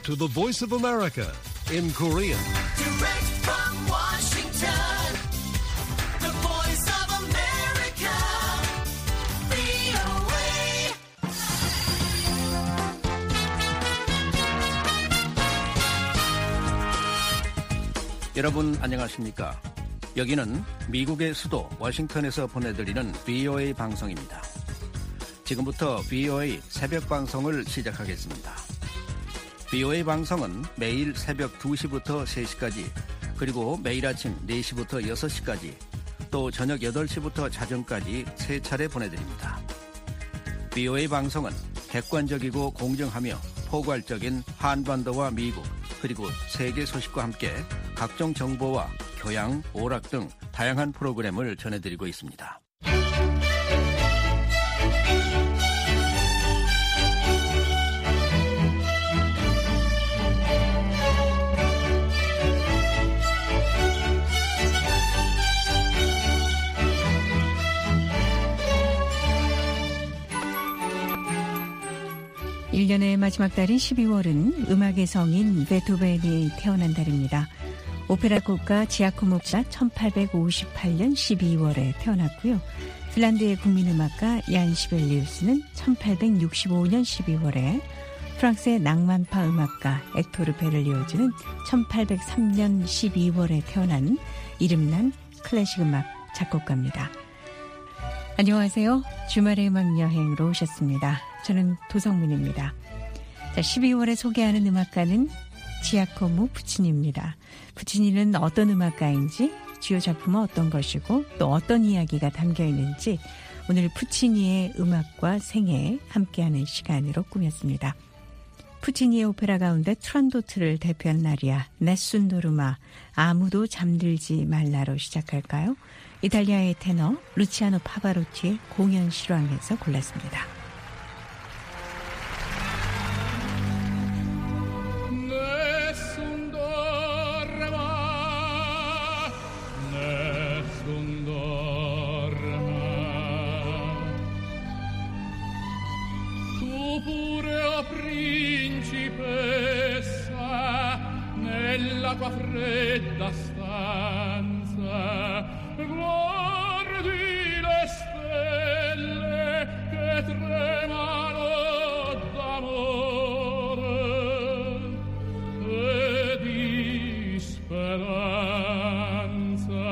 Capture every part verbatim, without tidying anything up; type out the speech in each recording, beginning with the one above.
to the Voice of America in Korean. Direct from Washington, the Voice of America, 브이오에이. 여러분 안녕하십니까? 여기는 미국의 수도 워싱턴에서 보내드리는 브이오에이 방송입니다. 지금부터 브이오에이 새벽 방송을 시작하겠습니다. 브이오에이 방송은 매일 새벽 두 시부터 세 시까지, 그리고 매일 아침 네 시부터 여섯 시까지, 또 저녁 여덟 시부터 자정까지 세 차례 보내드립니다. 브이오에이 방송은 객관적이고 공정하며 포괄적인 한반도와 미국, 그리고 세계 소식과 함께 각종 정보와 교양, 오락 등 다양한 프로그램을 전해드리고 있습니다. 일 년의 마지막 달인 십이월은 음악의 성인 베토벤이 태어난 달입니다. 오페라 국가 지아코모가 천팔백오십팔 년 십이월에 태어났고요. 핀란드의 국민음악가 얀 시벨리우스는 천팔백육십오 년 십이월에, 프랑스의 낭만파 음악가 액토르 베를리오즈는 천팔백삼 년 십이월에 태어난 이름난 클래식 음악 작곡가입니다. 안녕하세요. 주말의 음악 여행으로 오셨습니다. 저는 도성민입니다. 자, 십이월에 소개하는 음악가는 지아코모 푸치니입니다. 푸치니는 어떤 음악가인지, 주요 작품은 어떤 것이고 또 어떤 이야기가 담겨 있는지 오늘 푸치니의 음악과 생애 함께하는 시간으로 꾸몄습니다. 푸치니의 오페라 가운데 트란도트를 대표하는 아리아 네순 도르마, 아무도 잠들지 말라로 시작할까요? 이탈리아의 테너 루치아노 파바로티의 공연 실황에서 골랐습니다. Nell'acqua fredda stanza guardi le stelle che tremano d'amore e di speranza,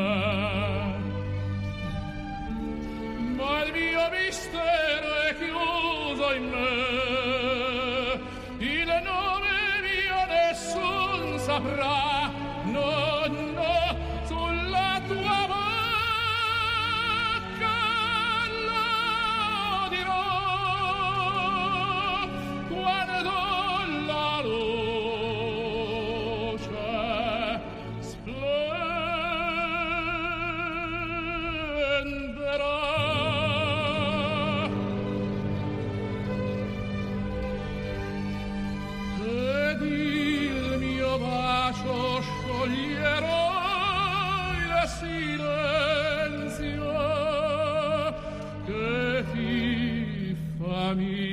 ma il mio mistero è chiuso in me, il nome mio nessun saprà, no, no, sulla tua bocca lo dirò, quando la luce splenderà. Ed il mio bacio scioglierò il silenzio che ti fa mia.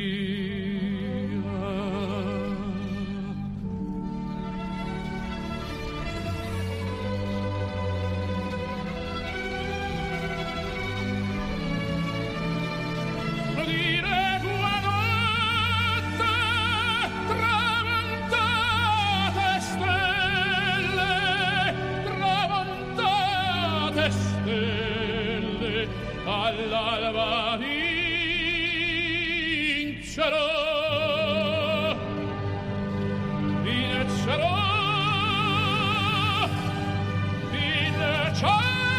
Dire guanotte tramontate stelle, tramontate stelle, all'alba vincerò, vincerò, vincerò.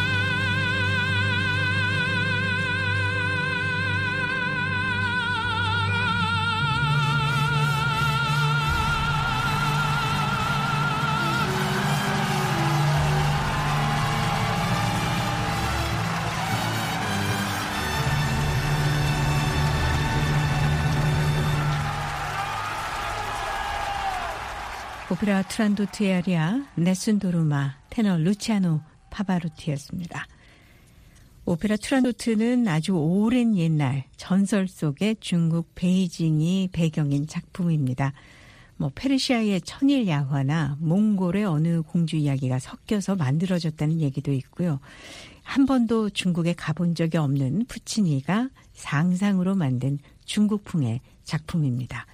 오페라 트란도트의 아리아 네순 도르마, 테너 루치아노 파바로티였습니다. 오페라 트란도트는 아주 오랜 옛날 전설 속의 중국 베이징이 배경인 작품입니다. 뭐 페르시아의 천일 야화나 몽골의 어느 공주 이야기가 섞여서 만들어졌다는 얘기도 있고요. 한 번도 중국에 가본 적이 없는 푸치니가 상상으로 만든 중국풍의 작품입니다.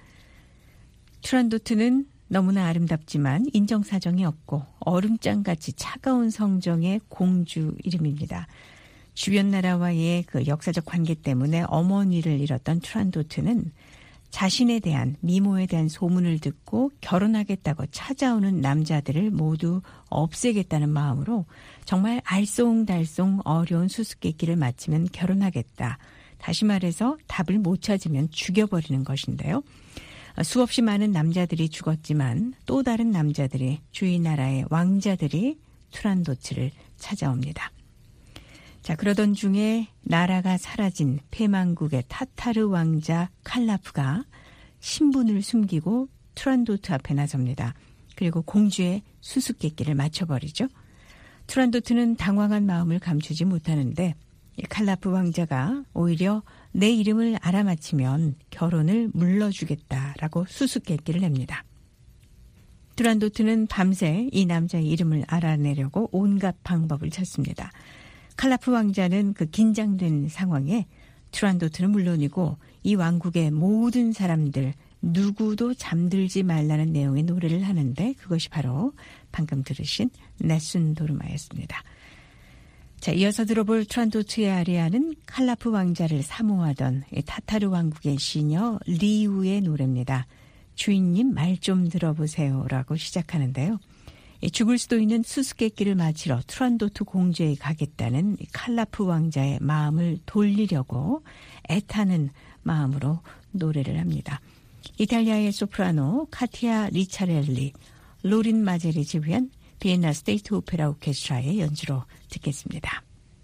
투란도트는 너무나 아름답지만 인정사정이 없고 얼음장같이 차가운 성정의 공주 이름입니다. 주변 나라와의 그 역사적 관계 때문에 어머니를 잃었던 투란도트는 자신에 대한 미모에 대한 소문을 듣고 결혼하겠다고 찾아오는 남자들을 모두 없애겠다는 마음으로 정말 알쏭달쏭 어려운 수수께끼를 마치면 결혼하겠다. 다시 말해서 답을 못 찾으면 죽여버리는 것인데요. 수없이 많은 남자들이 죽었지만 또 다른 남자들이 주위 나라의 왕자들이 투란도트를 찾아옵니다. 자, 그러던 중에 나라가 사라진 패망국의 타타르 왕자 칼라프가 신분을 숨기고 투란도트 앞에 나섭니다. 그리고 공주의 수수께끼를 맞춰버리죠. 투란도트는 당황한 마음을 감추지 못하는데 칼라프 왕자가 오히려 내 이름을 알아맞히면 결혼을 물러주겠다라고 수수께끼를 냅니다. 투란도트는 밤새 이 남자의 이름을 알아내려고 온갖 방법을 찾습니다. 칼라프 왕자는 그 긴장된 상황에 투란도트는 물론이고 이 왕국의 모든 사람들 누구도 잠들지 말라는 내용의 노래를 하는데 그것이 바로 방금 들으신 네순 도르마였습니다. 자, 이어서 들어볼 투란도트의 아리아는 칼라프 왕자를 사모하던 타타르 왕국의 시녀 리우의 노래입니다. 주인님 말 좀 들어보세요라고 시작하는데요. 죽을 수도 있는 수수께끼를 맞으러 투란도트 공주에 가겠다는 칼라프 왕자의 마음을 돌리려고 애타는 마음으로 노래를 합니다. 이탈리아의 소프라노 카티아 리차렐리, 로린 마젤이 지휘한 비엔나 스테이트 오페라 오케스트라의 연주로 듣겠습니다.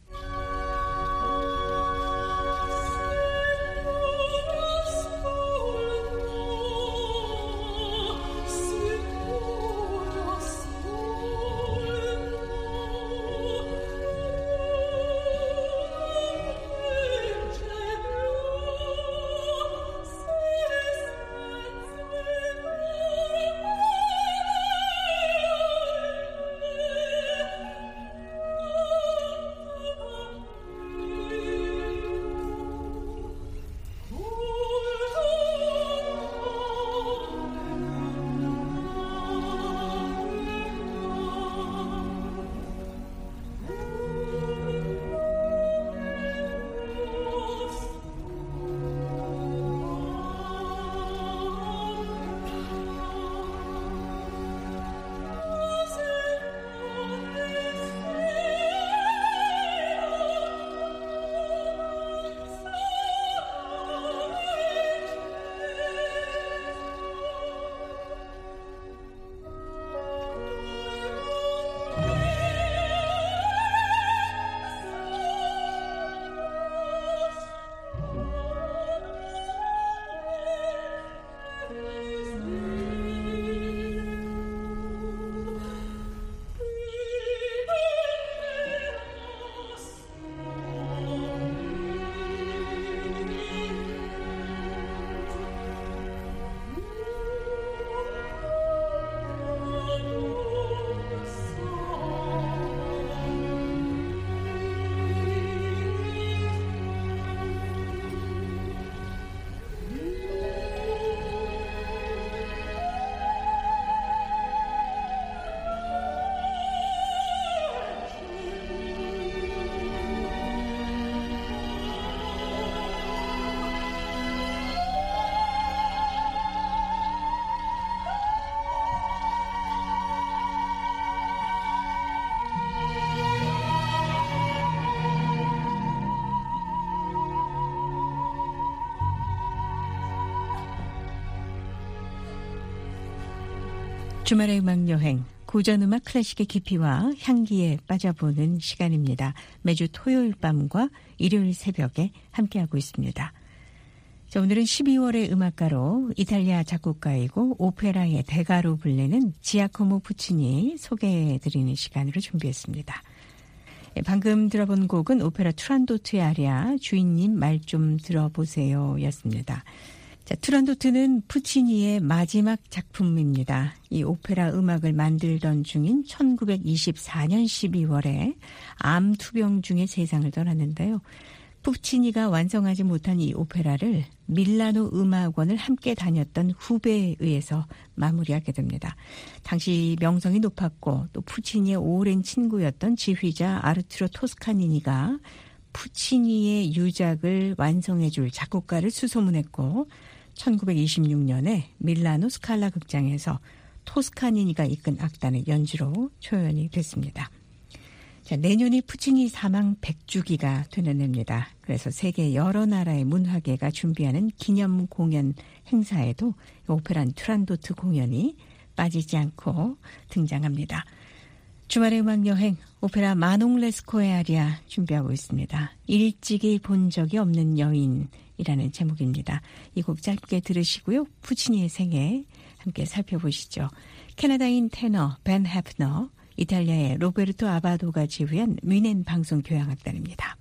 주말의 음악여행, 고전음악 클래식의 깊이와 향기에 빠져보는 시간입니다. 매주 토요일 밤과 일요일 새벽에 함께하고 있습니다. 자, 오늘은 십이월의 음악가로 이탈리아 작곡가이고 오페라의 대가로 불리는 지아코모 푸치니 소개해드리는 시간으로 준비했습니다. 방금 들어본 곡은 오페라 투란도트의 아리아 주인님 말 좀 들어보세요 였습니다. 자, 투란도트는 푸치니의 마지막 작품입니다. 이 오페라 음악을 만들던 중인 천구백이십사 년 십이월에 암 투병 중에 세상을 떠났는데요. 푸치니가 완성하지 못한 이 오페라를 밀라노 음악원을 함께 다녔던 후배에 의해서 마무리하게 됩니다. 당시 명성이 높았고 또 푸치니의 오랜 친구였던 지휘자 아르투로 토스카니니가 푸치니의 유작을 완성해줄 작곡가를 수소문했고 천구백이십육 년에 밀라노 스칼라 극장에서 토스카니니가 이끈 악단의 연주로 초연이 됐습니다. 자, 내년이 푸치니 사망 백 주기가 되는 해입니다. 그래서 세계 여러 나라의 문화계가 준비하는 기념 공연 행사에도 오페라 투란도트 공연이 빠지지 않고 등장합니다. 주말의 음악여행 오페라 마농 레스코의 아리아 준비하고 있습니다. 일찍이 본 적이 없는 여인이라는 제목입니다. 이 곡 짧게 들으시고요. 푸치니의 생애 함께 살펴보시죠. 캐나다인 테너 벤 해프너, 이탈리아의 로베르토 아바도가 지휘한 뮌헨 방송 교향악단입니다.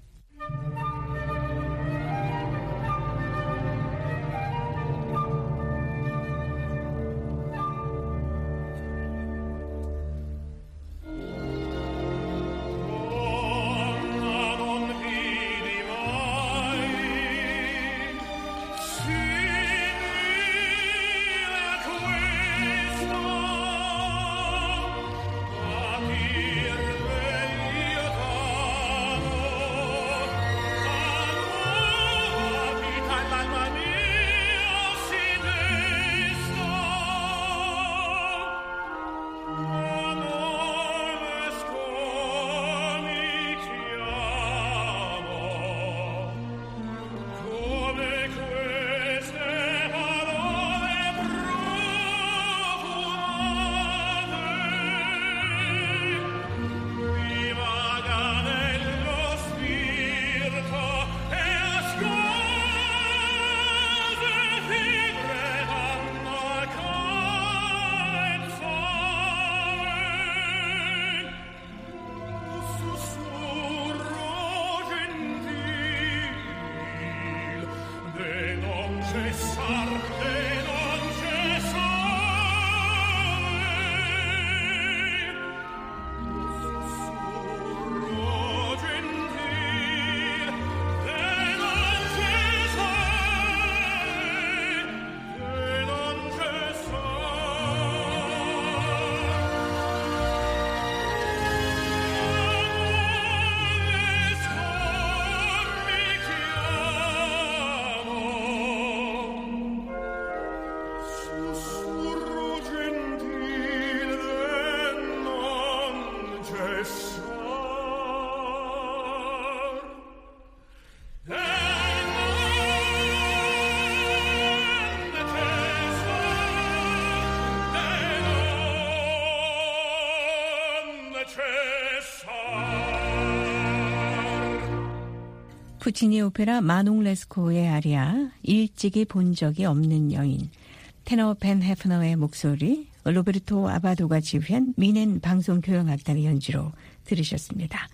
푸치니 오페라 마농 레스코의 아리아, 일찍이 본 적이 없는 여인, 테너 벤 해프너의 목소리, 로베르토 아바도가 지휘한 뮌헨 방송 교향악단의 연주로 들으셨습니다.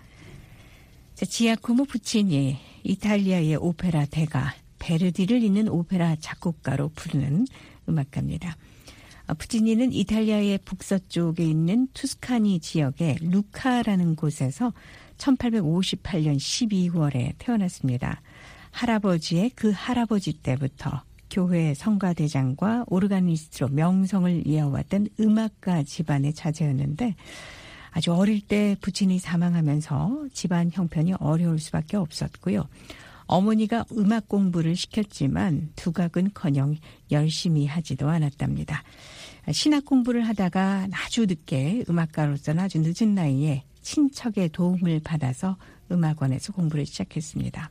자, 지아코모 푸치니, 이탈리아의 오페라 대가, 베르디를 잇는 오페라 작곡가로 부르는 음악가입니다. 푸치니는 이탈리아의 북서쪽에 있는 투스카니 지역의 루카라는 곳에서 천팔백오십팔 년 십이월에 태어났습니다. 할아버지의 그 할아버지 때부터 교회 성가대장과 오르가니스트로 명성을 이어왔던 음악가 집안의 자제였는데 아주 어릴 때 부친이 사망하면서 집안 형편이 어려울 수밖에 없었고요. 어머니가 음악 공부를 시켰지만 두각은커녕 열심히 하지도 않았답니다. 신학 공부를 하다가 아주 늦게 음악가로서는 아주 늦은 나이에 친척의 도움을 받아서 음악원에서 공부를 시작했습니다.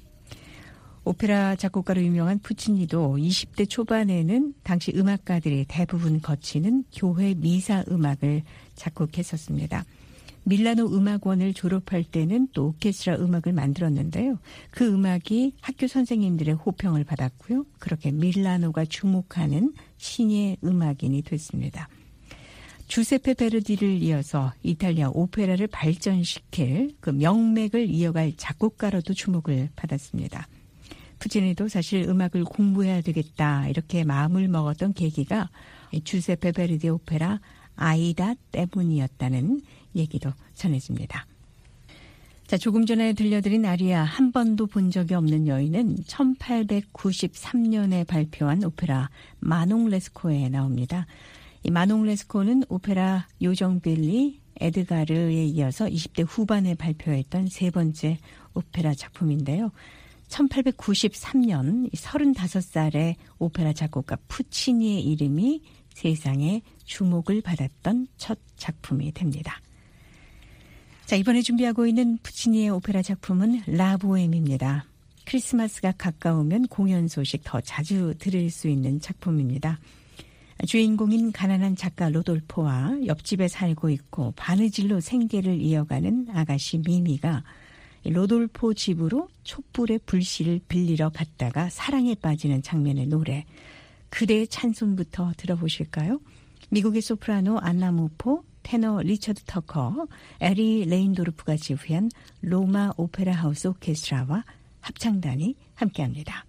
오페라 작곡가로 유명한 푸치니도 이십 대 초반에는 당시 음악가들이 대부분 거치는 교회 미사 음악을 작곡했었습니다. 밀라노 음악원을 졸업할 때는 또 오케스트라 음악을 만들었는데요. 그 음악이 학교 선생님들의 호평을 받았고요. 그렇게 밀라노가 주목하는 신예 음악인이 됐습니다. 주세페 베르디를 이어서 이탈리아 오페라를 발전시킬 그 명맥을 이어갈 작곡가로도 주목을 받았습니다. 푸치니도 사실 음악을 공부해야 되겠다 이렇게 마음을 먹었던 계기가 주세페 베르디 오페라 아이다 때문이었다는 얘기도 전해집니다. 자, 조금 전에 들려드린 아리아 한 번도 본 적이 없는 여인은 천팔백구십삼 년에 발표한 오페라 마농 레스코에 나옵니다. 이 마농 레스코는 오페라 요정 빌리 에드가르에 이어서 이십 대 후반에 발표했던 세 번째 오페라 작품인데요. 천팔백구십삼 년 서른다섯 살의 오페라 작곡가 푸치니의 이름이 세상에 주목을 받았던 첫 작품이 됩니다. 자, 이번에 준비하고 있는 푸치니의 오페라 작품은 라보엠입니다. 크리스마스가 가까우면 공연 소식 더 자주 들을 수 있는 작품입니다. 주인공인 가난한 작가 로돌포와 옆집에 살고 있고 바느질로 생계를 이어가는 아가씨 미미가 로돌포 집으로 촛불의 불씨를 빌리러 갔다가 사랑에 빠지는 장면의 노래 그대의 찬송부터 들어보실까요? 미국의 소프라노 안나 모포, 테너 리처드 터커, 에리 레인도르프가 지휘한 로마 오페라 하우스 오케스트라와 합창단이 함께합니다.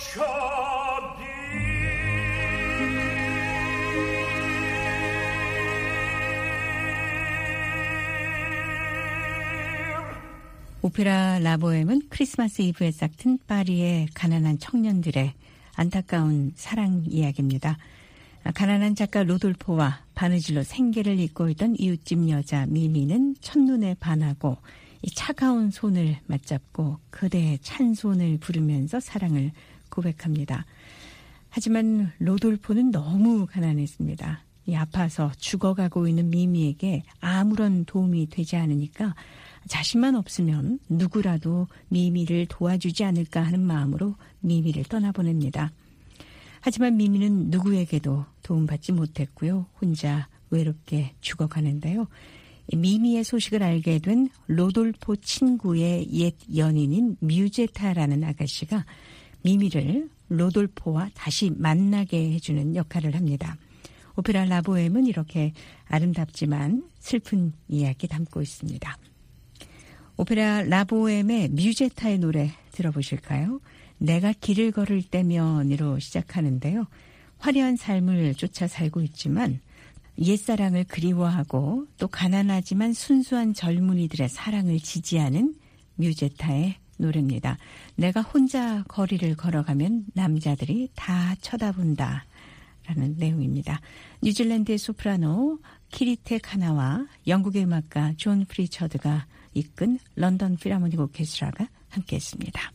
오페라 라보엠은 크리스마스 이브에 싹튼 파리의 가난한 청년들의 안타까운 사랑 이야기입니다. 가난한 작가 로돌포와 바느질로 생계를 잇고 있던 이웃집 여자 미미는 첫눈에 반하고 이 차가운 손을 맞잡고 그대의 찬 손을 부르면서 사랑을 고백합니다. 하지만 로돌포는 너무 가난했습니다. 이 아파서 죽어가고 있는 미미에게 아무런 도움이 되지 않으니까 자신만 없으면 누구라도 미미를 도와주지 않을까 하는 마음으로 미미를 떠나보냅니다. 하지만 미미는 누구에게도 도움받지 못했고요. 혼자 외롭게 죽어가는데요. 미미의 소식을 알게 된 로돌포 친구의 옛 연인인 뮤제타라는 아가씨가 미미를 로돌포와 다시 만나게 해주는 역할을 합니다. 오페라 라보엠은 이렇게 아름답지만 슬픈 이야기 담고 있습니다. 오페라 라보엠의 뮤제타의 노래 들어보실까요? 내가 길을 걸을 때면으로 시작하는데요. 화려한 삶을 쫓아 살고 있지만 옛사랑을 그리워하고 또 가난하지만 순수한 젊은이들의 사랑을 지지하는 뮤제타의 노래입니다. 내가 혼자 거리를 걸어가면 남자들이 다 쳐다본다 라는 내용입니다. 뉴질랜드의 소프라노 키리테 카나와 영국의 음악가 존 프리처드가 이끈 런던 필하모닉 오케스트라가 함께했습니다.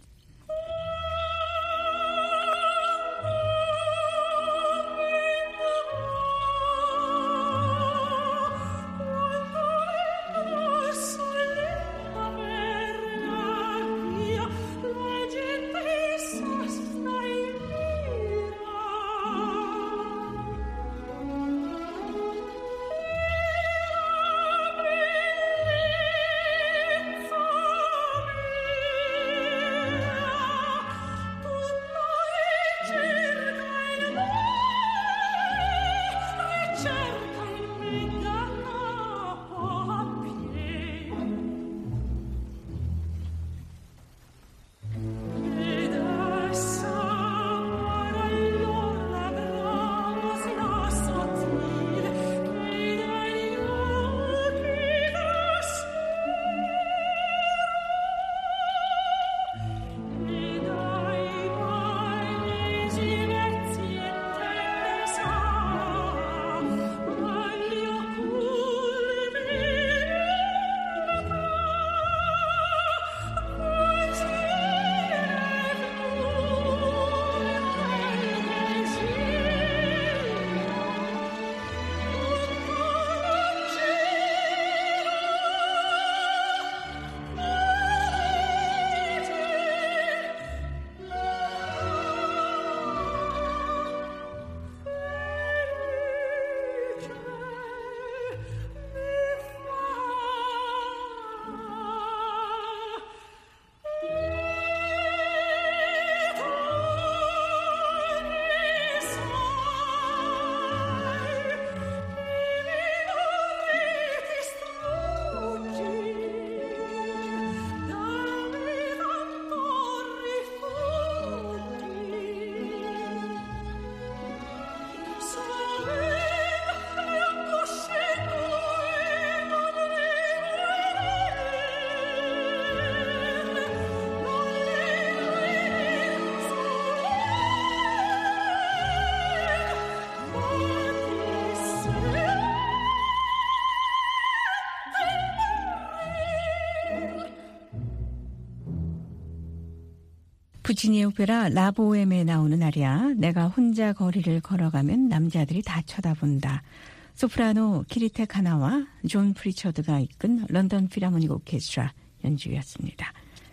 푸치니의 오페라 라보엠에 나오는 아리아 내가 혼자 거리를 걸어가면 남자들이 다 쳐다본다. 소프라노 키리테 카나와 존 프리처드가 이끈 런던 필하모닉 오케스트라 연주였습니다.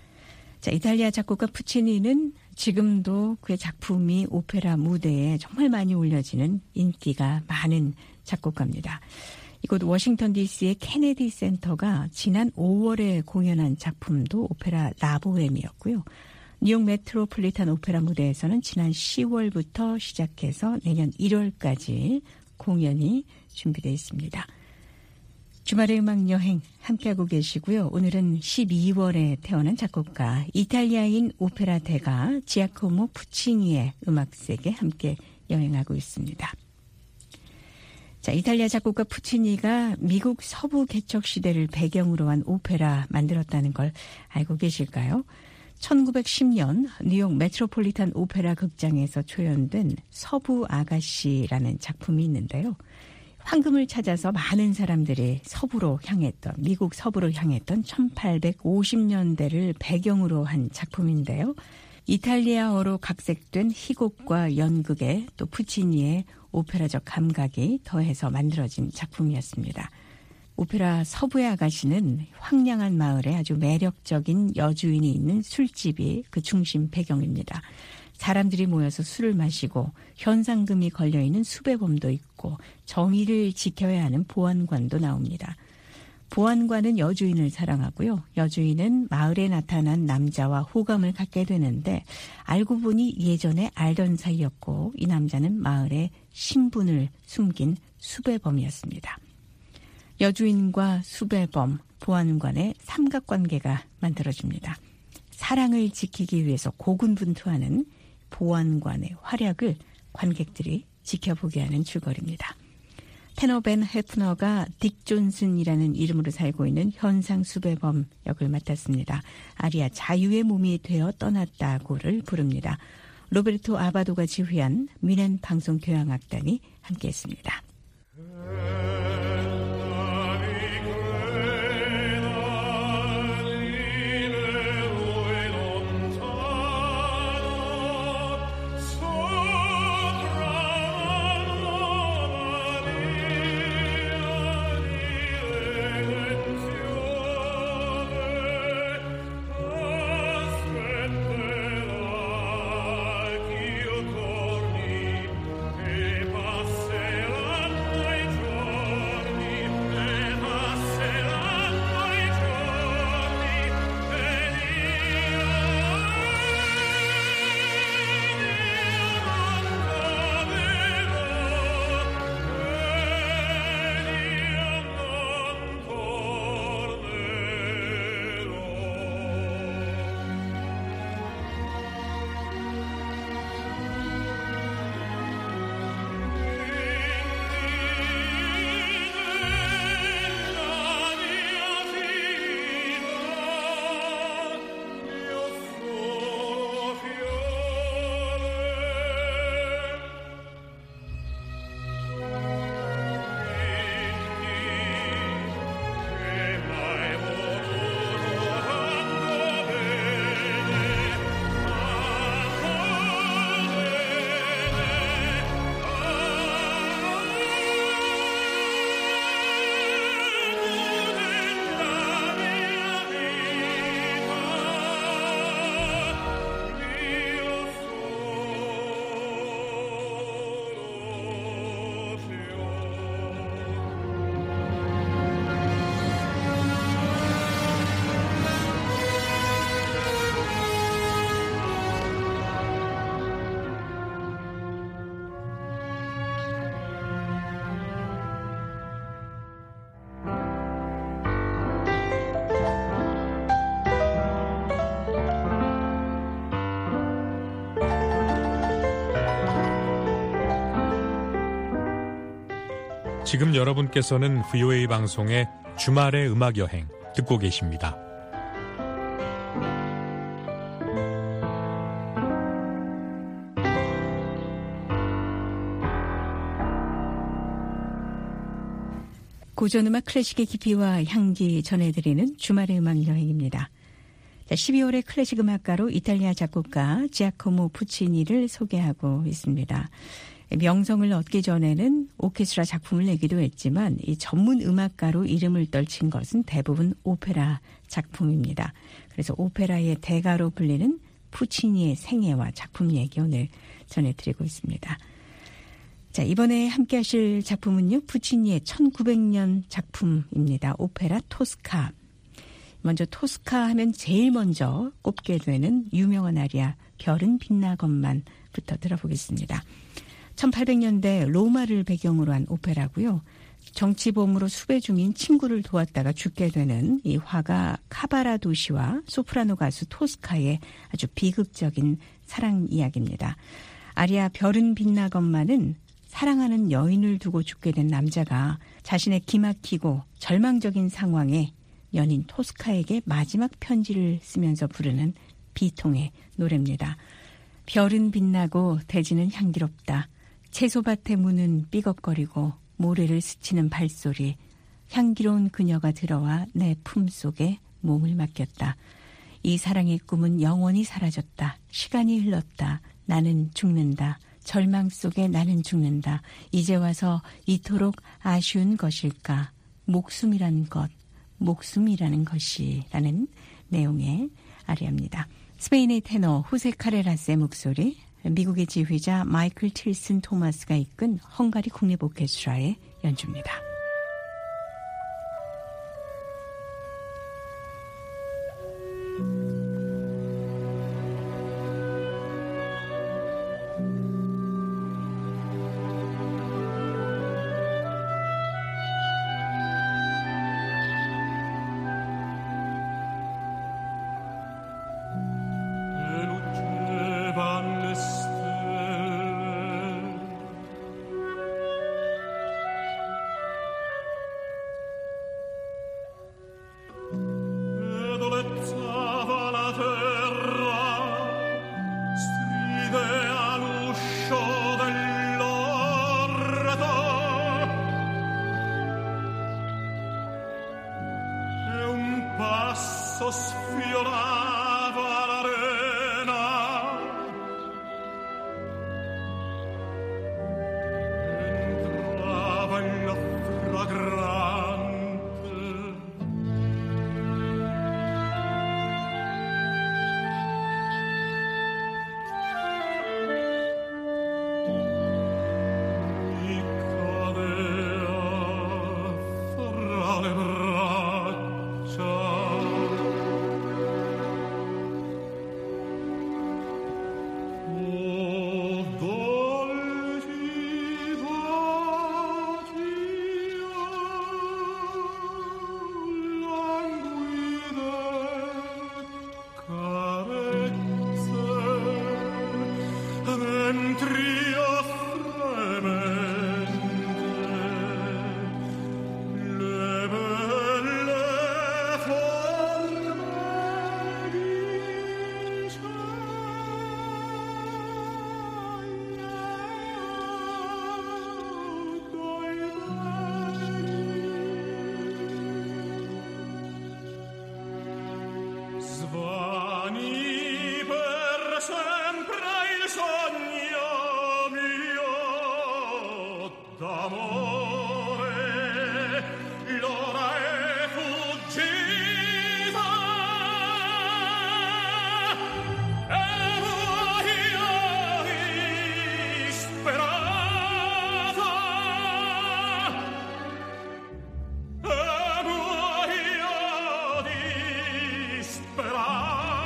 자, 이탈리아 작곡가 푸치니는 지금도 그의 작품이 오페라 무대에 정말 많이 올려지는 인기가 많은 작곡가입니다. 이곳 워싱턴 디씨의 케네디 센터가 지난 오월에 공연한 작품도 오페라 라보엠이었고요. 뉴욕 메트로폴리탄 오페라 무대에서는 지난 시월부터 시작해서 내년 일월까지 공연이 준비되어 있습니다. 주말의 음악 여행 함께하고 계시고요. 오늘은 십이월에 태어난 작곡가 이탈리아인 오페라 대가 지아코모 푸치니의 음악 세계 함께 여행하고 있습니다. 자, 이탈리아 작곡가 푸치니가 미국 서부 개척 시대를 배경으로 한 오페라 만들었다는 걸 알고 계실까요? 천구백십 년 뉴욕 메트로폴리탄 오페라 극장에서 초연된 서부 아가씨라는 작품이 있는데요. 황금을 찾아서 많은 사람들이 서부로 향했던, 미국 서부로 향했던 천팔백오십 년대를 배경으로 한 작품인데요. 이탈리아어로 각색된 희곡과 연극에 또 푸치니의 오페라적 감각이 더해서 만들어진 작품이었습니다. 오페라 서부의 아가씨는 황량한 마을에 아주 매력적인 여주인이 있는 술집이 그 중심 배경입니다. 사람들이 모여서 술을 마시고 현상금이 걸려있는 수배범도 있고 정의를 지켜야 하는 보안관도 나옵니다. 보안관은 여주인을 사랑하고요. 여주인은 마을에 나타난 남자와 호감을 갖게 되는데 알고 보니 예전에 알던 사이였고 이 남자는 마을의 신분을 숨긴 수배범이었습니다. 여주인과 수배범, 보안관의 삼각관계가 만들어집니다. 사랑을 지키기 위해서 고군분투하는 보안관의 활약을 관객들이 지켜보게 하는 줄거리입니다. 테너 벤 헤프너가 딕 존슨이라는 이름으로 살고 있는 현상 수배범 역을 맡았습니다. 아리아 자유의 몸이 되어 떠났다고를 부릅니다. 로베르토 아바도가 지휘한 미넨 방송교향악단이 함께했습니다. 지금 여러분께서는 브이오에이 방송의 주말의 음악여행 듣고 계십니다. 고전음악 클래식의 깊이와 향기 전해드리는 주말의 음악여행입니다. 십이월의 클래식 음악가로 이탈리아 작곡가 지아코모 푸치니를 소개하고 있습니다. 명성을 얻기 전에는 오케스트라 작품을 내기도 했지만 이 전문 음악가로 이름을 떨친 것은 대부분 오페라 작품입니다. 그래서 오페라의 대가로 불리는 푸치니의 생애와 작품 얘기 오늘 전해드리고 있습니다. 자, 이번에 함께 하실 작품은요, 푸치니의 천구백 년 작품입니다. 오페라 토스카. 먼저 토스카 하면 제일 먼저 꼽게 되는 유명한 아리아 별은 빛나건만부터 들어보겠습니다. 천팔백 년대 로마를 배경으로 한 오페라고요. 정치범으로 수배 중인 친구를 도왔다가 죽게 되는 이 화가 카바라 도시와 소프라노 가수 토스카의 아주 비극적인 사랑 이야기입니다. 아리아 별은 빛나건만은 사랑하는 여인을 두고 죽게 된 남자가 자신의 기막히고 절망적인 상황에 연인 토스카에게 마지막 편지를 쓰면서 부르는 비통의 노래입니다. 별은 빛나고 대지는 향기롭다. 채소밭의 문은 삐걱거리고 모래를 스치는 발소리. 향기로운 그녀가 들어와 내 품속에 몸을 맡겼다. 이 사랑의 꿈은 영원히 사라졌다. 시간이 흘렀다. 나는 죽는다. 절망 속에 나는 죽는다. 이제 와서 이토록 아쉬운 것일까. 목숨이라는 것, 목숨이라는 것이 라는 내용의 아리아입니다. 스페인의 테너 호세 카레라스의 목소리, 미국의 지휘자 마이클 틸슨 토마스가 이끈 헝가리 국립 오케스트라의 연주입니다. Sfiorava l'arena, entrava la fragrante, e cadea fra le braccia. Svani per sempre il sogno mio d'amore, l'ora è fuggita e io disperata, e io disperata.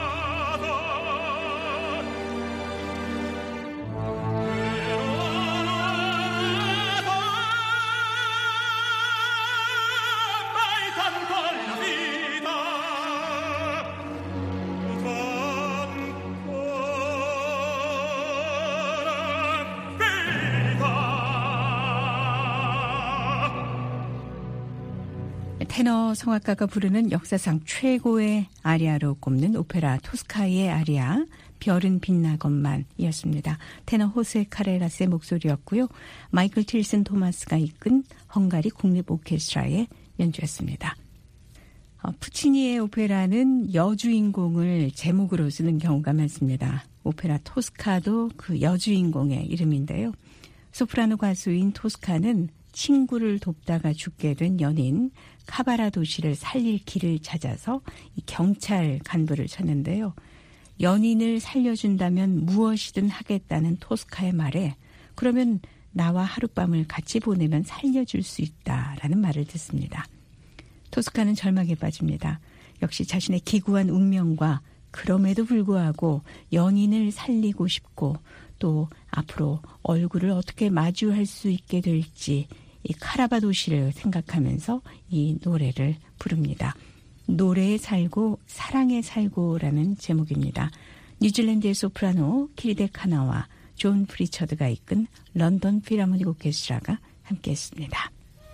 테너 성악가가 부르는 역사상 최고의 아리아로 꼽는 오페라 토스카이의 아리아 별은 빛나건만이었습니다. 테너 호세 카레라스의 목소리였고요. 마이클 틸슨 토마스가 이끈 헝가리 국립 오케스트라의 연주였습니다. 어, 푸치니의 오페라는 여주인공을 제목으로 쓰는 경우가 많습니다. 오페라 토스카도 그 여주인공의 이름인데요. 소프라노 가수인 토스카는 친구를 돕다가 죽게 된 연인 카바라 도시를 살릴 길을 찾아서 이 경찰 간부를 찾는데요. 연인을 살려준다면 무엇이든 하겠다는 토스카의 말에 그러면 나와 하룻밤을 같이 보내면 살려줄 수 있다라는 말을 듣습니다. 토스카는 절망에 빠집니다. 역시 자신의 기구한 운명과 그럼에도 불구하고 연인을 살리고 싶고 또 앞으로 얼굴을 어떻게 마주할 수 있게 될지 이 카라바 도시를 생각하면서 이 노래를 부릅니다. 노래에 살고 사랑에 살고라는 제목입니다. 뉴질랜드의 소프라노 키리데 카나와 존 프리처드가 이끈 런던 필하모닉 오케스트라가 함께했습니다.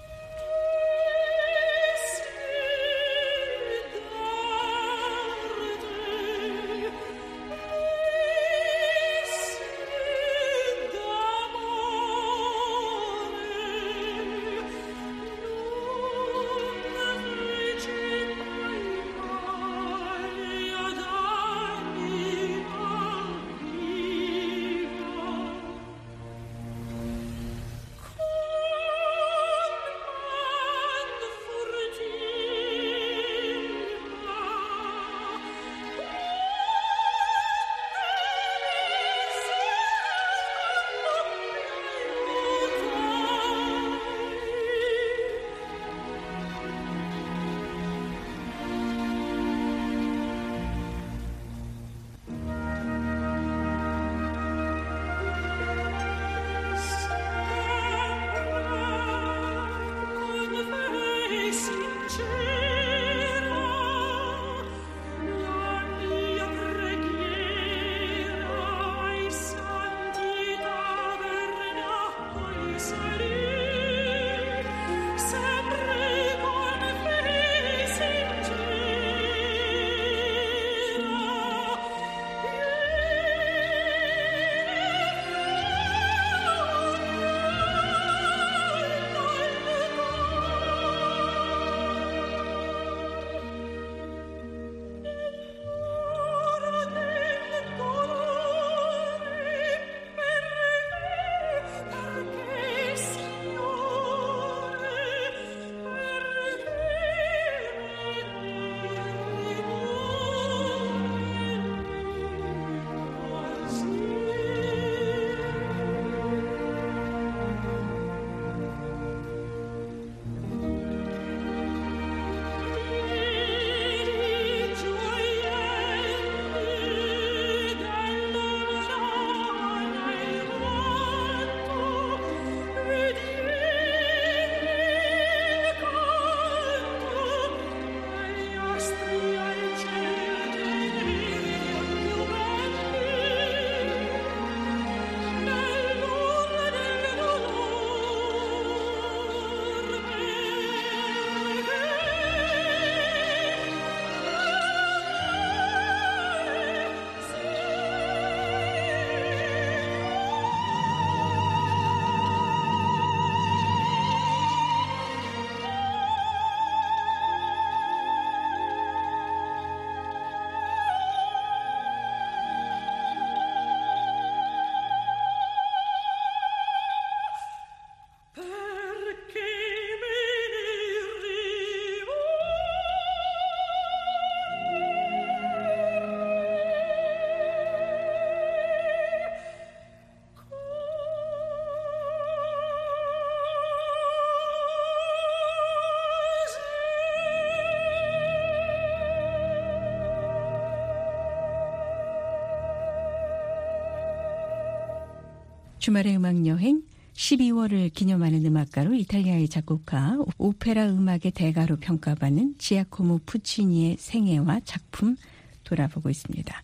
주말의 음악여행 십이월을 기념하는 음악가로 이탈리아의 작곡가, 오페라 음악의 대가로 평가받는 지아코모 푸치니의 생애와 작품 돌아보고 있습니다.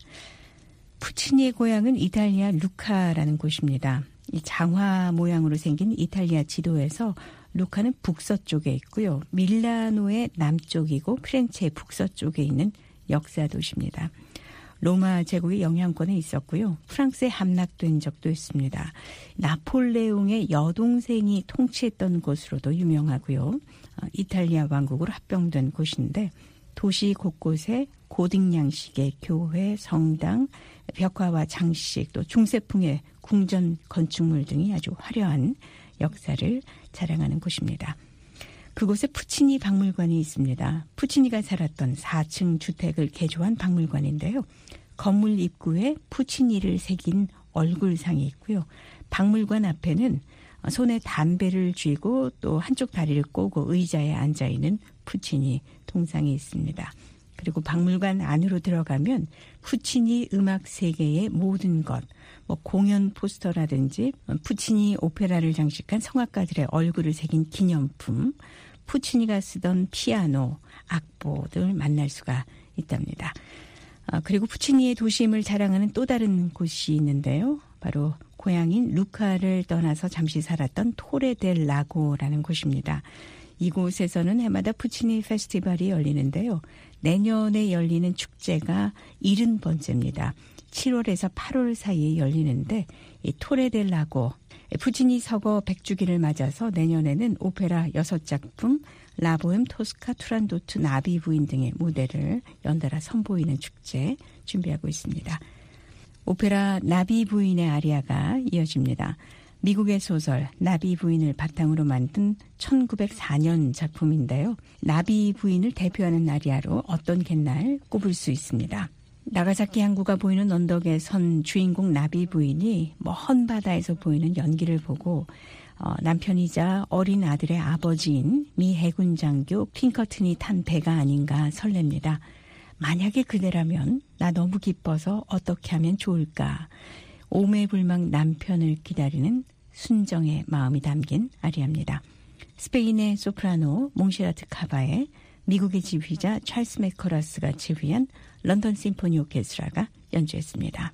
푸치니의 고향은 이탈리아 루카라는 곳입니다. 이 장화 모양으로 생긴 이탈리아 지도에서 루카는 북서쪽에 있고요. 밀라노의 남쪽이고 피렌체의 북서쪽에 있는 역사 도시입니다. 로마 제국의 영향권에 있었고요. 프랑스에 함락된 적도 있습니다. 나폴레옹의 여동생이 통치했던 곳으로도 유명하고요. 이탈리아 왕국으로 합병된 곳인데 도시 곳곳에 고딕 양식의 교회, 성당, 벽화와 장식, 또 중세풍의 궁전 건축물 등이 아주 화려한 역사를 자랑하는 곳입니다. 그곳에 푸치니 박물관이 있습니다. 푸치니가 살았던 사 층 주택을 개조한 박물관인데요. 건물 입구에 푸치니를 새긴 얼굴상이 있고요. 박물관 앞에는 손에 담배를 쥐고 또 한쪽 다리를 꼬고 의자에 앉아있는 푸치니 동상이 있습니다. 그리고 박물관 안으로 들어가면 푸치니 음악 세계의 모든 것, 뭐 공연 포스터라든지 푸치니 오페라를 장식한 성악가들의 얼굴을 새긴 기념품, 푸치니가 쓰던 피아노, 악보 등을 만날 수가 있답니다. 아, 그리고 푸치니의 도심을 자랑하는 또 다른 곳이 있는데요. 바로 고향인 루카를 떠나서 잠시 살았던 토레 델 라고라는 곳입니다. 이곳에서는 해마다 푸치니 페스티벌이 열리는데요. 내년에 열리는 축제가 일흔 번째입니다. 칠월에서 팔월 사이에 열리는데 이 토레 델 라고 푸치니 서거 백 주기를 맞아서 내년에는 오페라 여섯 작품, 라보엠, 토스카, 투란도트, 나비 부인 등의 무대를 연달아 선보이는 축제 준비하고 있습니다. 오페라 나비 부인의 아리아가 이어집니다. 미국의 소설 나비 부인을 바탕으로 만든 천구백사 년 작품인데요. 나비 부인을 대표하는 아리아로 어떤 갯날 꼽을 수 있습니다. 나가사키 항구가 보이는 언덕에 선 주인공 나비 부인이 먼 바다에서 보이는 연기를 보고 어, 남편이자 어린 아들의 아버지인 미 해군 장교 핑커튼이 탄 배가 아닌가 설렙니다. 만약에 그대라면 나 너무 기뻐서 어떻게 하면 좋을까. 오매불망 남편을 기다리는 순정의 마음이 담긴 아리아입니다. 스페인의 소프라노 몽쉐라트 카바에 미국의 지휘자 찰스 맥커러스가 지휘한 런던 심포니 오케스트라가 연주했습니다.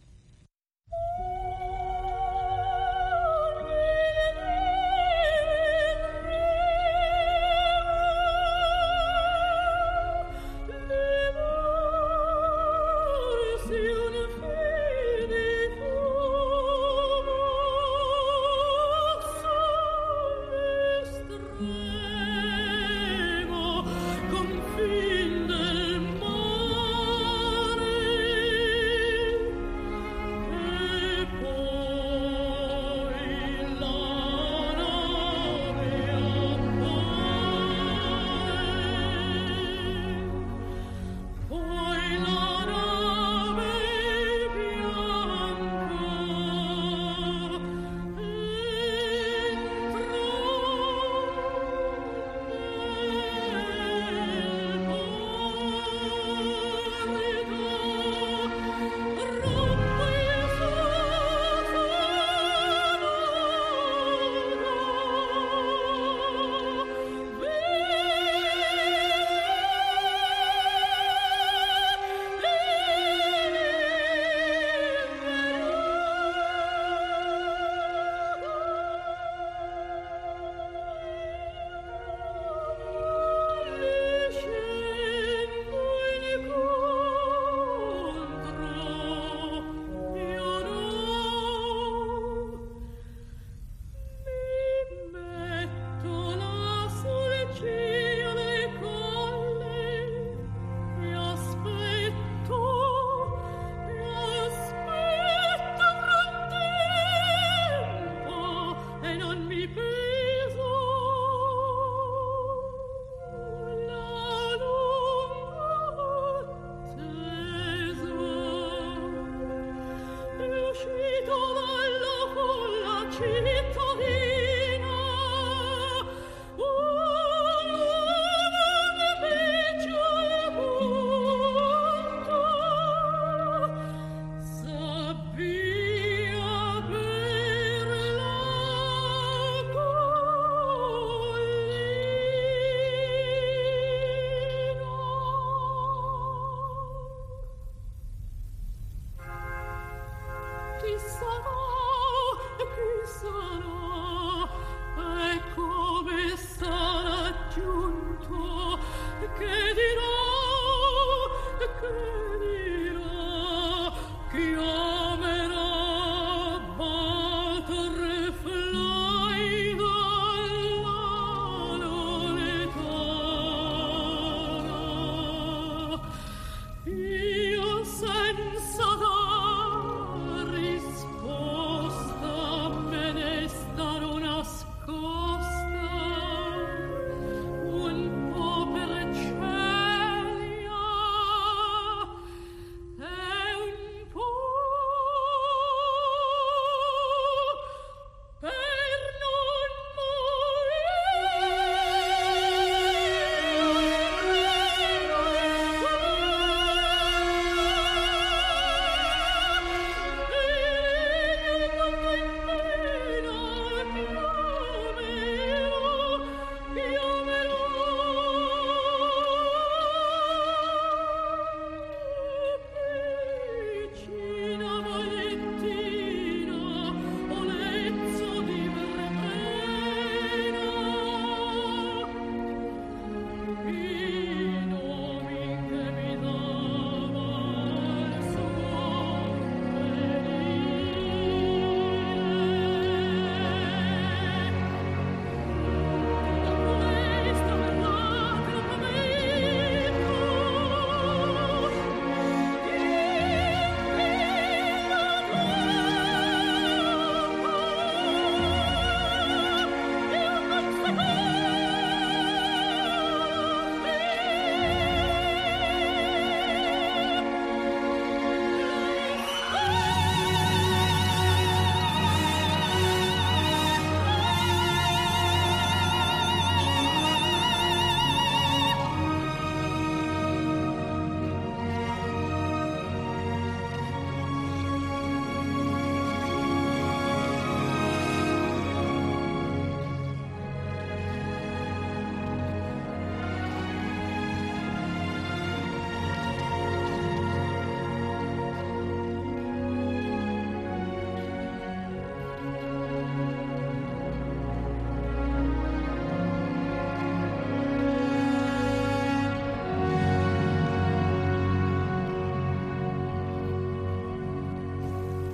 Chi sarà, chi sarà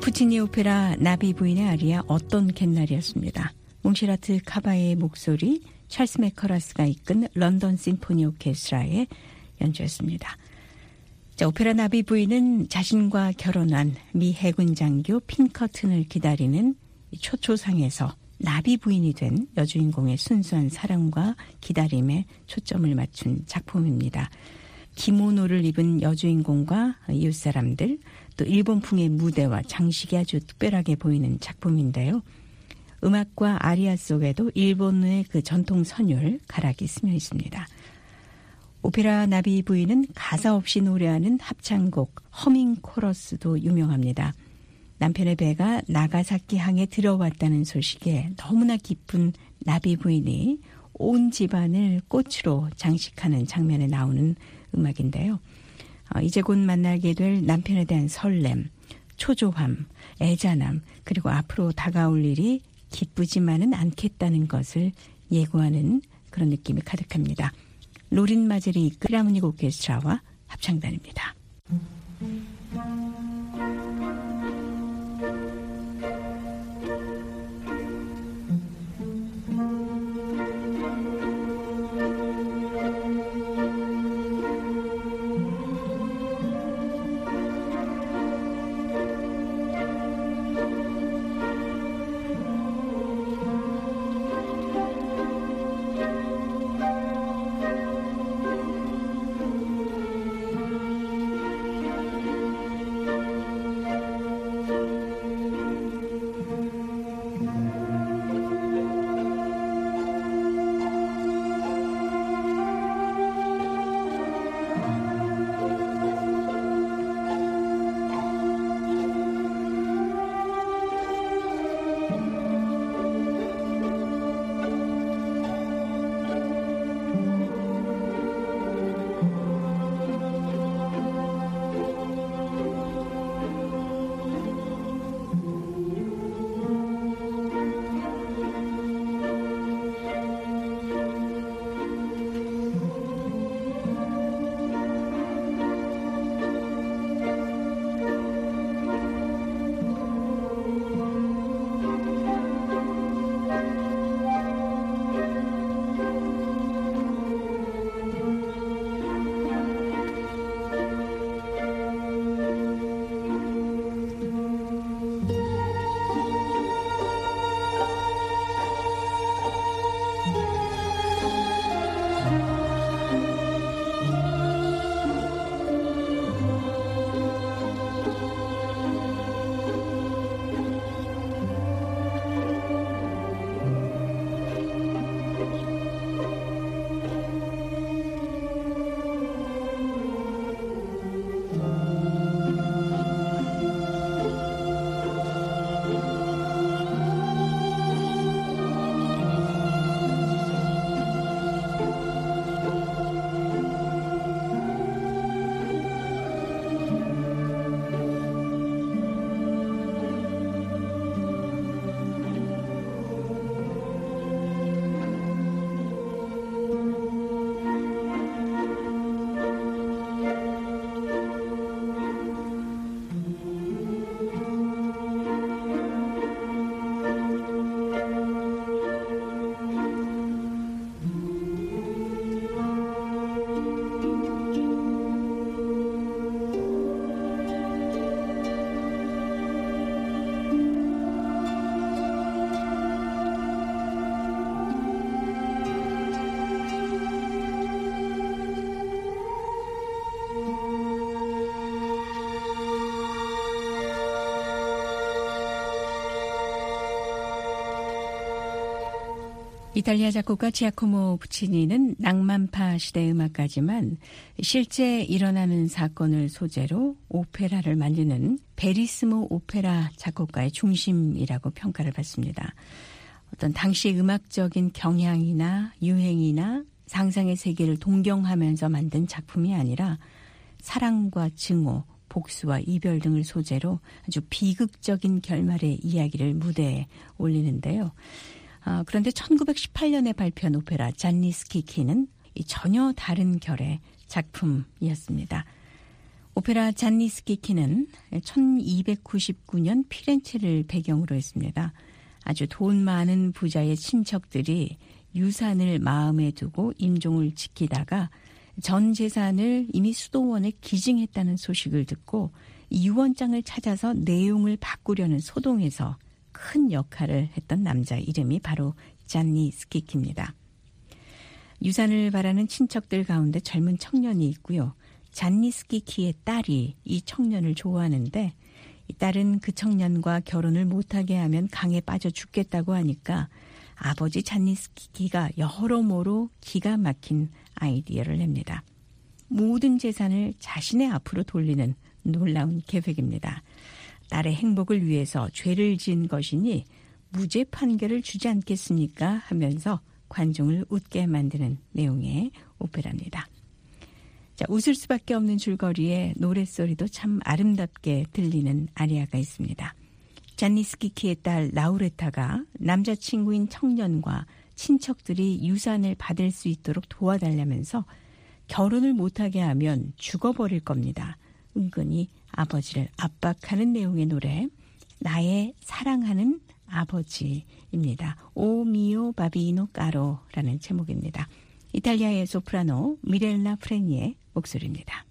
푸치니 오페라 나비 부인의 아리아 어떤 갯날이었습니다. 몽시라트 카바의 목소리, 찰스 맥커라스가 이끈 런던 심포니 오케스트라의 연주였습니다. 자, 오페라 나비 부인은 자신과 결혼한 미 해군 장교 핀커튼을 기다리는 초초상에서 나비 부인이 된 여주인공의 순수한 사랑과 기다림에 초점을 맞춘 작품입니다. 기모노를 입은 여주인공과 이웃사람들, 또 일본풍의 무대와 장식이 아주 특별하게 보이는 작품인데요. 음악과 아리아 속에도 일본의 그 전통 선율, 가락이 스며 있습니다. 오페라 나비 부인은 가사 없이 노래하는 합창곡 허밍 코러스도 유명합니다. 남편의 배가 나가사키 항에 들어왔다는 소식에 너무나 기쁜 나비 부인이 온 집안을 꽃으로 장식하는 장면에 나오는 음악인데요. 어, 이제 곧 만나게 될 남편에 대한 설렘, 초조함, 애잔함, 그리고 앞으로 다가올 일이 기쁘지만은 않겠다는 것을 예고하는 그런 느낌이 가득합니다. 로린 마젤이 이끌 필하모닉 오케스트라와 합창단입니다. 이탈리아 작곡가 지아코모 부치니는 낭만파 시대 음악가지만 실제 일어나는 사건을 소재로 오페라를 만드는 베리스모 오페라 작곡가의 중심이라고 평가를 받습니다. 어떤 당시 음악적인 경향이나 유행이나 상상의 세계를 동경하면서 만든 작품이 아니라 사랑과 증오, 복수와 이별 등을 소재로 아주 비극적인 결말의 이야기를 무대에 올리는데요. 아, 그런데 천구백십팔 년에 발표한 오페라 잔니 스키키는 전혀 다른 결의 작품이었습니다. 오페라 잔니 스키키는 천이백구십구 년 피렌체를 배경으로 했습니다. 아주 돈 많은 부자의 친척들이 유산을 마음에 두고 임종을 지키다가 전 재산을 이미 수도원에 기증했다는 소식을 듣고 유언장을 찾아서 내용을 바꾸려는 소동에서 큰 역할을 했던 남자 이름이 바로 잔니 스키키입니다. 유산을 바라는 친척들 가운데 젊은 청년이 있고요. 잔니 스키키의 딸이 이 청년을 좋아하는데 이 딸은 그 청년과 결혼을 못하게 하면 강에 빠져 죽겠다고 하니까 아버지 잔니 스키키가 여러모로 기가 막힌 아이디어를 냅니다. 모든 재산을 자신의 앞으로 돌리는 놀라운 계획입니다. 딸의 행복을 위해서 죄를 지은 것이니 무죄 판결을 주지 않겠습니까? 하면서 관중을 웃게 만드는 내용의 오페라입니다. 자, 웃을 수밖에 없는 줄거리에 노랫소리도 참 아름답게 들리는 아리아가 있습니다. 잔니 스키키의 딸 라우레타가 남자친구인 청년과 친척들이 유산을 받을 수 있도록 도와달라면서 결혼을 못하게 하면 죽어버릴 겁니다. 은근히 아버지를 압박하는 내용의 노래 나의 사랑하는 아버지입니다. 오 미오 바비노 까로라는 제목입니다. 이탈리아의 소프라노 미렐라 프레니의 목소리입니다.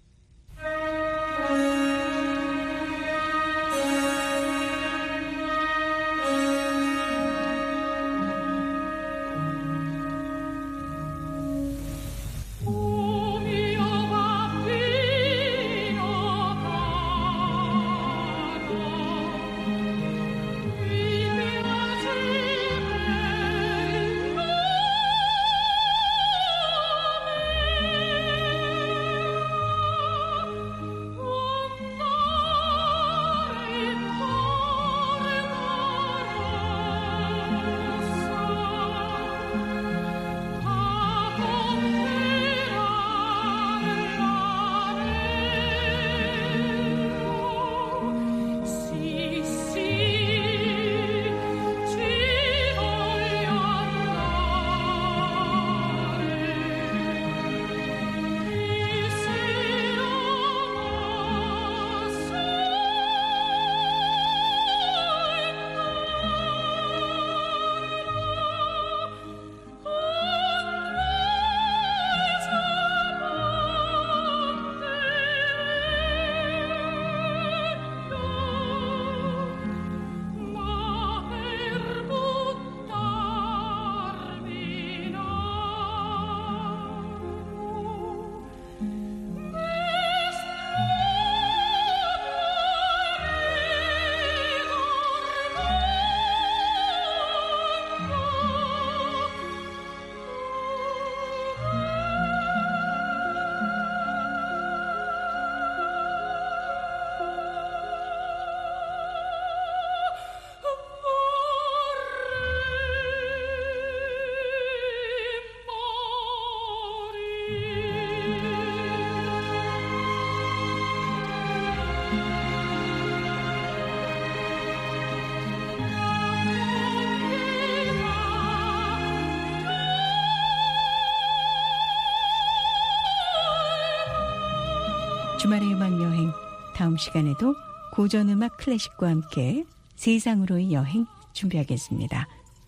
주말의 음악여행, 다음 시간에도 고전음악 클래식과 함께 세상으로의 여행 준비하겠습니다.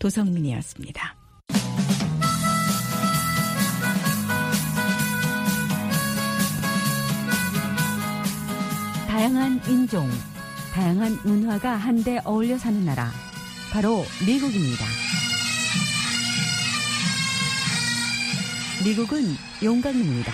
도성민이었습니다. 다양한 인종, 다양한 문화가 한데 어울려 사는 나라, 바로 미국입니다. 미국은 용광입니다.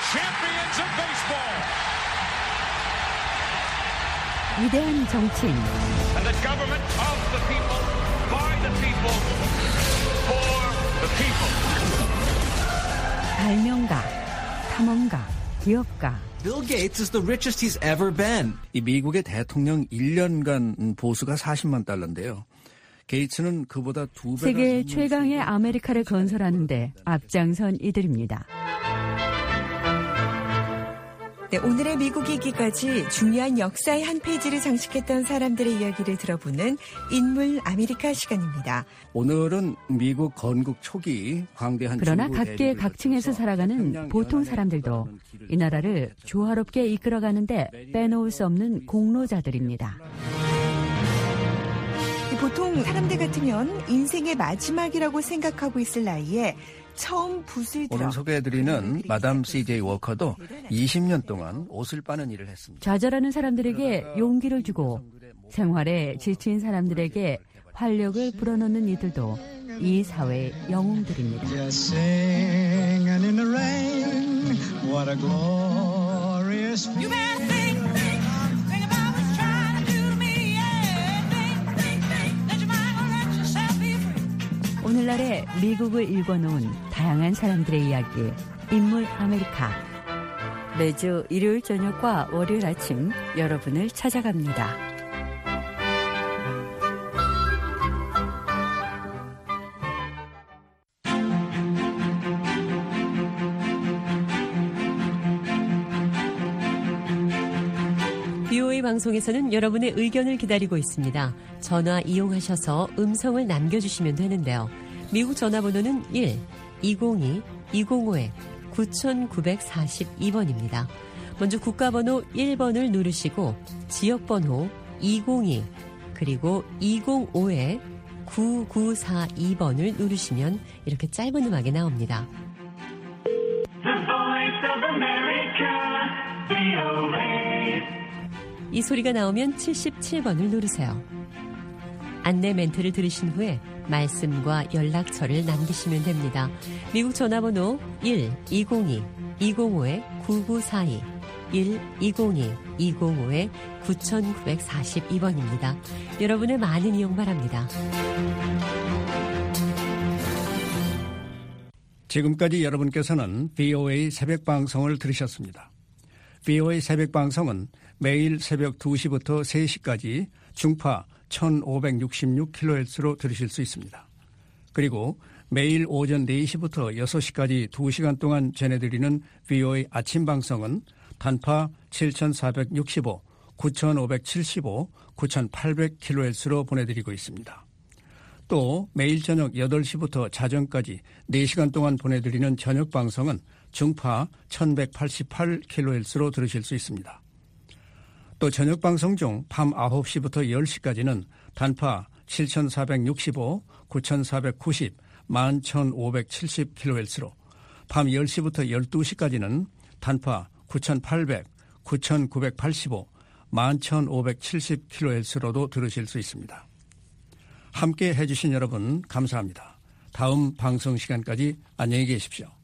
위대한 정치인, And the government of the people, by the people, for the people. 발명가, 탐험가, 기업가. Bill Gates is the richest he's ever been. 이 미국의 대통령 일 년간 보수가 사십만 달러인데요. 게이츠는 그보다 두 배가 세계 최강의 아메리카를 건설하는 데 앞장선 이들입니다. 네, 오늘의 미국 얘기까지 중요한 역사의 한 페이지를 장식했던 사람들의 이야기를 들어보는 인물 아메리카 시간입니다. 오늘은 미국 건국 초기 광대한 그러나 중부 각계 대륙을 각층에서 거쳐서 살아가는 평양 보통 연안에 사람들도 걸어가는 길을 이 나라를 조화롭게 이끌어가는데 빼놓을 수 없는 공로자들입니다. 보통 사람들 같으면 인생의 마지막이라고 생각하고 있을 나이에 처음 붓을 들어 오늘 소개해드리는 마담 씨제이 워커도 이십 년 동안 옷을 빠는 일을 했습니다. 좌절하는 사람들에게 용기를 주고 생활에 지친 사람들에게 활력을 불어넣는 이들도 이 사회의 영웅들입니다. Just singing in the rain. What a glorious feeling. You better think, think, think about what's trying to do to me. Yeah, think, think, think. Let your mind go, let yourself be free. 오늘날의 미국을 읽어놓은 다양한 사람들의 이야기, 인물 아메리카. 매주 일요일 저녁과 월요일 아침 여러분을 찾아갑니다. 비오에이 방송에서는 여러분의 의견을 기다리고 있습니다. 전화 이용하셔서 음성을 남겨주시면 되는데요. 미국 전화번호는 일 이공이 이공오 구구사이 번입니다. 먼저 국가번호 일 번을 누르시고 지역번호 이공이 그리고 이공오 구구사이 번을 누르시면 이렇게 짧은 음악이 나옵니다. The voice of America, 비오에이. 이 소리가 나오면 칠십칠 번을 누르세요. 안내 멘트를 들으신 후에 말씀과 연락처를 남기시면 됩니다. 미국 전화번호 일 이공이 이공오 구구사이 일 이공이 이공오 구구사이 번입니다. 여러분의 많은 이용 바랍니다. 지금까지 여러분께서는 비오에이 새벽방송을 들으셨습니다. 비오에이 새벽방송은 매일 새벽 두 시부터 세 시까지 중파 천오백육십육 킬로헤르츠로 들으실 수 있습니다. 그리고 매일 오전 네 시부터 여섯 시까지 두 시간 동안 전해드리는 비오에이 아침방송은 단파 칠천사백육십오, 구천오백칠십오, 구천팔백 킬로헤르츠로 보내드리고 있습니다. 또 매일 저녁 여덟 시부터 자정까지 네 시간 동안 보내드리는 저녁방송은 중파 천백팔십팔 킬로헤르츠로 들으실 수 있습니다. 또 저녁방송 중 밤 아홉 시부터 열 시까지는 단파 칠천사백육십오, 구천사백구십, 만천오백칠십 킬로헤르츠로 밤 열 시부터 열두 시까지는 단파 구천팔백, 구천구백팔십오, 만천오백칠십 킬로헤르츠로도 들으실 수 있습니다. 함께 해주신 여러분 감사합니다. 다음 방송 시간까지 안녕히 계십시오.